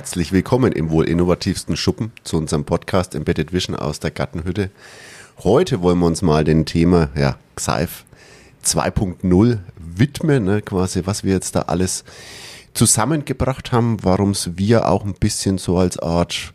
Herzlich willkommen im wohl innovativsten Schuppen zu unserem Podcast Embedded Vision aus der Gartenhütte. Heute wollen wir uns mal dem Thema Xeif 2.0 widmen, quasi was wir jetzt da alles zusammengebracht haben, warum es wir auch ein bisschen so als Art,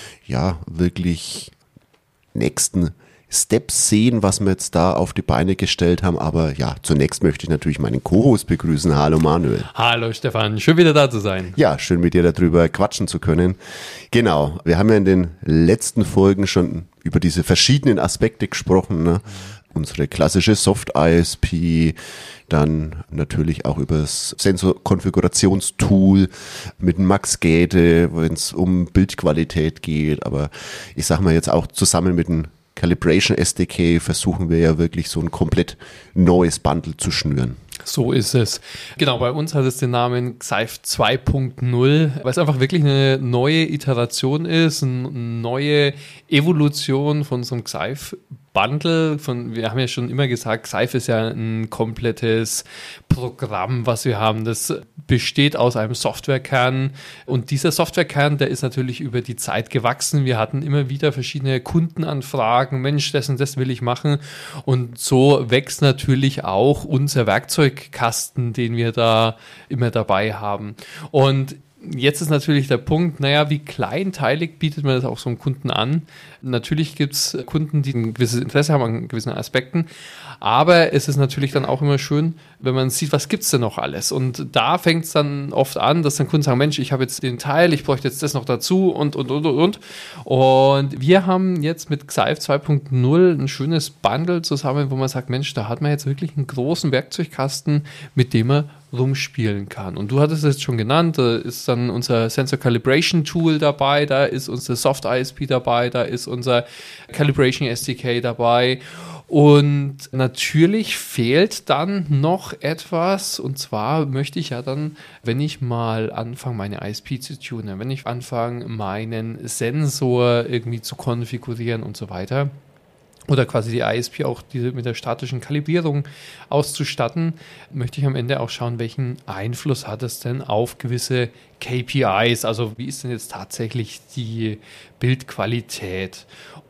wirklich nächsten Steps sehen, was wir jetzt da auf die Beine gestellt haben. Aber zunächst möchte ich natürlich meinen Co-Host begrüßen. Hallo Manuel. Hallo Stefan, schön wieder da zu sein. Ja, schön mit dir darüber quatschen zu können. Genau, wir haben ja in den letzten Folgen schon über diese verschiedenen Aspekte gesprochen, ne? Unsere klassische Soft-ISP, dann natürlich auch über das Sensorkonfigurationstool mit dem Max Gate, wenn es um Bildqualität geht. Aber ich sag mal jetzt auch zusammen mit dem Calibration SDK versuchen wir ja wirklich so ein komplett neues Bundle zu schnüren. So ist es. Genau, bei uns hat es den Namen Xeif 2.0, weil es einfach wirklich eine neue Iteration ist, eine neue Evolution von so einem Xeif Bundle. Wir haben ja schon immer gesagt, Xeif ist ja ein komplettes Programm, was wir haben. Das besteht aus einem Softwarekern und dieser Softwarekern, der ist natürlich über die Zeit gewachsen. Wir hatten immer wieder verschiedene Kundenanfragen, Mensch, das will ich machen, und so wächst natürlich auch unser Werkzeugkasten, den wir da immer dabei haben. Und jetzt ist natürlich der Punkt, wie kleinteilig bietet man das auch so einem Kunden an? Natürlich gibt es Kunden, die ein gewisses Interesse haben an gewissen Aspekten, aber es ist natürlich dann auch immer schön, wenn man sieht, was gibt es denn noch alles? Und da fängt es dann oft an, dass dann Kunden sagen, Mensch, ich habe jetzt den Teil, ich bräuchte jetzt das noch dazu und. Und wir haben jetzt mit Xeif 2.0 ein schönes Bundle zusammen, wo man sagt, Mensch, da hat man jetzt wirklich einen großen Werkzeugkasten, mit dem man rumspielen kann. Und du hattest es jetzt schon genannt, da ist dann unser Sensor Calibration Tool dabei, da ist unser Soft ISP dabei, da ist unser Calibration SDK dabei. Und natürlich fehlt dann noch etwas, und zwar möchte ich ja dann, wenn ich mal anfange, meine ISP zu tunen, wenn ich anfange, meinen Sensor irgendwie zu konfigurieren und so weiter, oder quasi die ISP auch mit der statischen Kalibrierung auszustatten, möchte ich am Ende auch schauen, welchen Einfluss hat es denn auf gewisse KPIs, also wie ist denn jetzt tatsächlich die Bildqualität?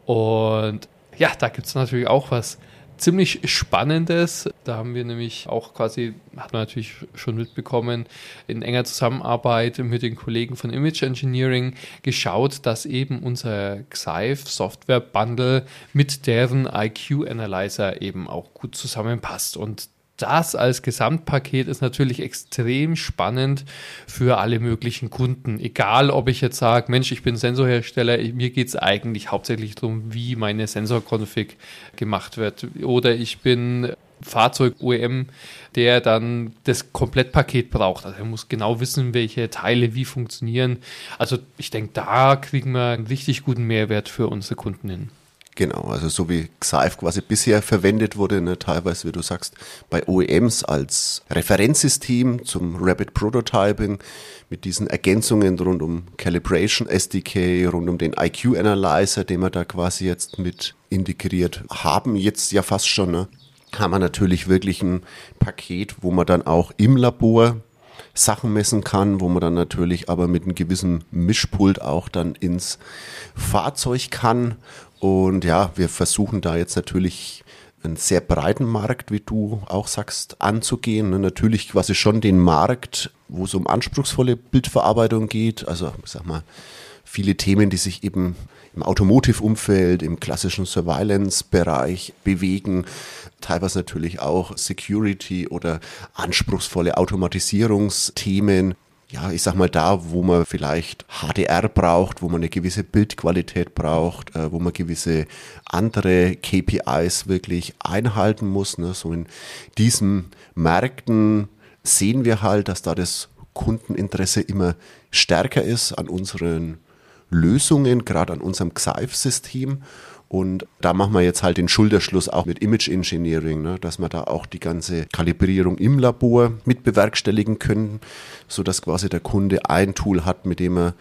Und da gibt es natürlich auch was ziemlich Spannendes. Da haben wir nämlich auch quasi, hat man natürlich schon mitbekommen, in enger Zusammenarbeit mit den Kollegen von Image Engineering geschaut, dass eben unser Xeif Software Bundle mit deren IQ Analyzer eben auch gut zusammenpasst. Und das als Gesamtpaket ist natürlich extrem spannend für alle möglichen Kunden. Egal, ob ich jetzt sage, Mensch, ich bin Sensorhersteller, mir geht es eigentlich hauptsächlich darum, wie meine Sensorkonfig gemacht wird. Oder ich bin Fahrzeug-OEM, der dann das Komplettpaket braucht. Also er muss genau wissen, welche Teile wie funktionieren. Also ich denke, da kriegen wir einen richtig guten Mehrwert für unsere Kunden hin. Genau, also so wie Xeif quasi bisher verwendet wurde, teilweise, wie du sagst, bei OEMs als Referenzsystem zum Rapid Prototyping mit diesen Ergänzungen rund um Calibration SDK, rund um den IQ Analyzer, den wir da quasi jetzt mit integriert haben, jetzt ja fast schon, haben wir natürlich wirklich ein Paket, wo man dann auch im Labor Sachen messen kann, wo man dann natürlich aber mit einem gewissen Mischpult auch dann ins Fahrzeug kann. Und wir versuchen da jetzt natürlich einen sehr breiten Markt, wie du auch sagst, anzugehen. Natürlich quasi schon den Markt, wo es um anspruchsvolle Bildverarbeitung geht. Also ich sag mal, viele Themen, die sich eben im Automotive-Umfeld, im klassischen Surveillance-Bereich bewegen, teilweise natürlich auch Security oder anspruchsvolle Automatisierungsthemen. Ich sag mal da, wo man vielleicht HDR braucht, wo man eine gewisse Bildqualität braucht, wo man gewisse andere KPIs wirklich einhalten muss. So in diesen Märkten sehen wir halt, dass da das Kundeninteresse immer stärker ist an unseren Lösungen, gerade an unserem Xeif-System. Und da machen wir jetzt halt den Schulterschluss auch mit Image Engineering, dass wir da auch die ganze Kalibrierung im Labor mit bewerkstelligen können, sodass quasi der Kunde ein Tool hat, mit dem er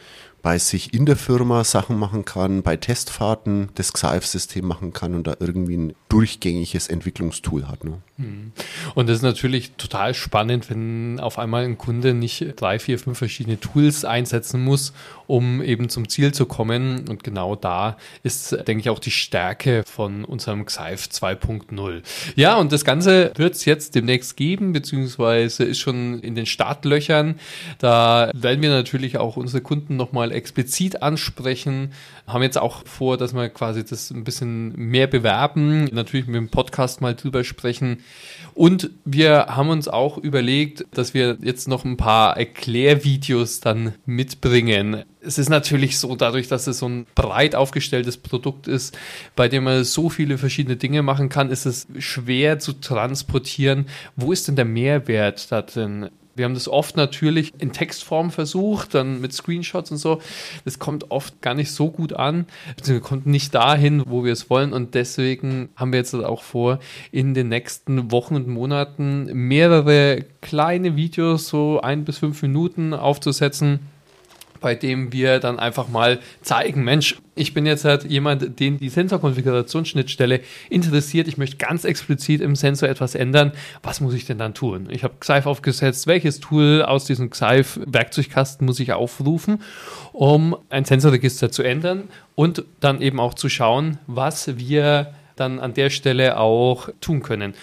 bei sich in der Firma Sachen machen kann, bei Testfahrten das Xaif-System machen kann und da irgendwie ein durchgängiges Entwicklungstool hat. Ne? Und das ist natürlich total spannend, wenn auf einmal ein Kunde nicht 3, 4, 5 verschiedene Tools einsetzen muss, um eben zum Ziel zu kommen. Und genau da ist, denke ich, auch die Stärke von unserem Xaif 2.0. Ja, und das Ganze wird es jetzt demnächst geben, beziehungsweise ist schon in den Startlöchern. Da werden wir natürlich auch unsere Kunden nochmal explizit ansprechen. Haben jetzt auch vor, dass wir quasi das ein bisschen mehr bewerben, natürlich mit dem Podcast mal drüber sprechen. Und wir haben uns auch überlegt, dass wir jetzt noch ein paar Erklärvideos dann mitbringen. Es ist natürlich so, dadurch, dass es so ein breit aufgestelltes Produkt ist, bei dem man so viele verschiedene Dinge machen kann, ist es schwer zu transportieren. Wo ist denn der Mehrwert da drin? Wir haben das oft natürlich in Textform versucht, dann mit Screenshots und so. Das kommt oft gar nicht so gut an, beziehungsweise kommt nicht dahin, wo wir es wollen. Und deswegen haben wir jetzt auch vor, in den nächsten Wochen und Monaten mehrere kleine Videos, so 1 bis 5 Minuten aufzusetzen, bei dem wir dann einfach mal zeigen, Mensch, ich bin jetzt halt jemand, den die Sensorkonfigurationsschnittstelle interessiert. Ich möchte ganz explizit im Sensor etwas ändern. Was muss ich denn dann tun? Ich habe Xaif aufgesetzt. Welches Tool aus diesem Xaif-Werkzeugkasten muss ich aufrufen, um ein Sensorregister zu ändern und dann eben auch zu schauen, was wir dann an der Stelle auch tun können.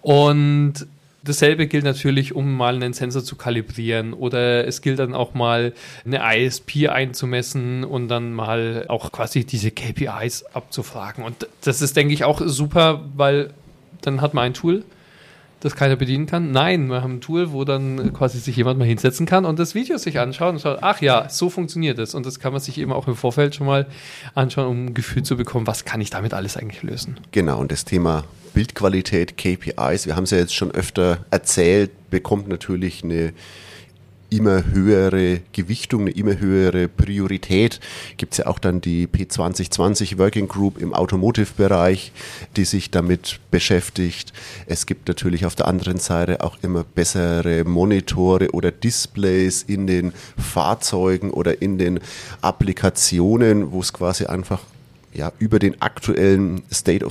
Und dasselbe gilt natürlich, um mal einen Sensor zu kalibrieren, oder es gilt dann auch mal eine ISP einzumessen und dann mal auch quasi diese KPIs abzufragen. Und das ist, denke ich, auch super, weil dann hat man ein Tool, das keiner bedienen kann. Nein, wir haben ein Tool, wo dann quasi sich jemand mal hinsetzen kann und das Video sich anschaut und schaut, ach ja, so funktioniert es. Und das kann man sich eben auch im Vorfeld schon mal anschauen, um ein Gefühl zu bekommen, was kann ich damit alles eigentlich lösen. Genau, und das Thema Bildqualität, KPIs, wir haben es ja jetzt schon öfter erzählt, bekommt natürlich eine immer höhere Gewichtung, eine immer höhere Priorität. Gibt es ja auch dann die P2020 Working Group im Automotive-Bereich, die sich damit beschäftigt. Es gibt natürlich auf der anderen Seite auch immer bessere Monitore oder Displays in den Fahrzeugen oder in den Applikationen, wo es quasi einfach über den aktuellen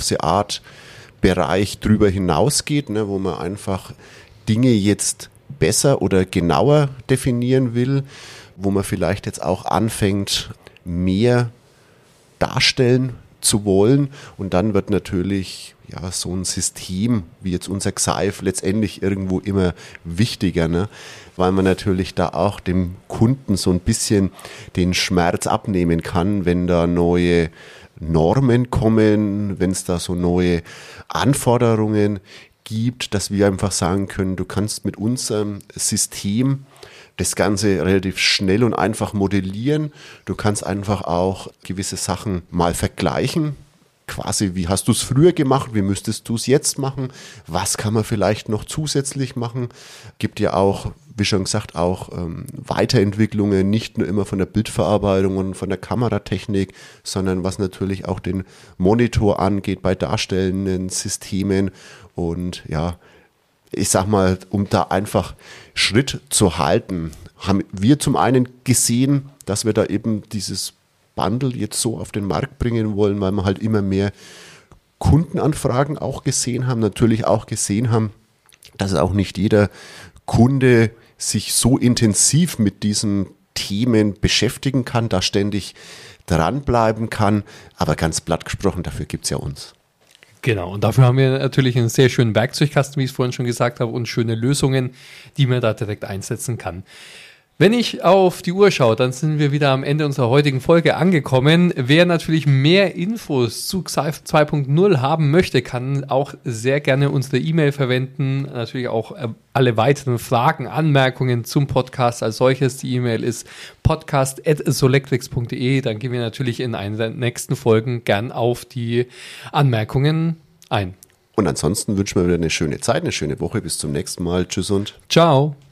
State-of-the-Art-Bereich drüber hinausgeht, ne, wo man einfach Dinge jetzt besser oder genauer definieren will, wo man vielleicht jetzt auch anfängt, mehr darstellen zu wollen. Und dann wird natürlich so ein System wie jetzt unser Xaif letztendlich irgendwo immer wichtiger, ne? Weil man natürlich da auch dem Kunden so ein bisschen den Schmerz abnehmen kann, wenn da neue Normen kommen, wenn es da so neue Anforderungen gibt, dass wir einfach sagen können, du kannst mit unserem System das Ganze relativ schnell und einfach modellieren. Du kannst einfach auch gewisse Sachen mal vergleichen. Quasi, wie hast du es früher gemacht? Wie müsstest du es jetzt machen? Was kann man vielleicht noch zusätzlich machen? Gibt ja auch, wie schon gesagt, auch Weiterentwicklungen, nicht nur immer von der Bildverarbeitung und von der Kameratechnik, sondern was natürlich auch den Monitor angeht bei darstellenden Systemen. Und ich sag mal, um da einfach Schritt zu halten, haben wir zum einen gesehen, dass wir da eben dieses Bundle jetzt so auf den Markt bringen wollen, weil wir halt immer mehr Kundenanfragen auch gesehen haben, natürlich auch gesehen haben, dass auch nicht jeder Kunde sich so intensiv mit diesen Themen beschäftigen kann, da ständig dranbleiben kann, aber ganz platt gesprochen, dafür gibt es ja uns. Genau, und dafür haben wir natürlich einen sehr schönen Werkzeugkasten, wie ich es vorhin schon gesagt habe, und schöne Lösungen, die man da direkt einsetzen kann. Wenn ich auf die Uhr schaue, dann sind wir wieder am Ende unserer heutigen Folge angekommen. Wer natürlich mehr Infos zu Xaif 2.0 haben möchte, kann auch sehr gerne unsere E-Mail verwenden. Natürlich auch alle weiteren Fragen, Anmerkungen zum Podcast als solches. Die E-Mail ist podcast@solectrix.de. Dann gehen wir natürlich in einer der nächsten Folgen gern auf die Anmerkungen ein. Und ansonsten wünschen wir wieder eine schöne Zeit, eine schöne Woche. Bis zum nächsten Mal. Tschüss und ciao.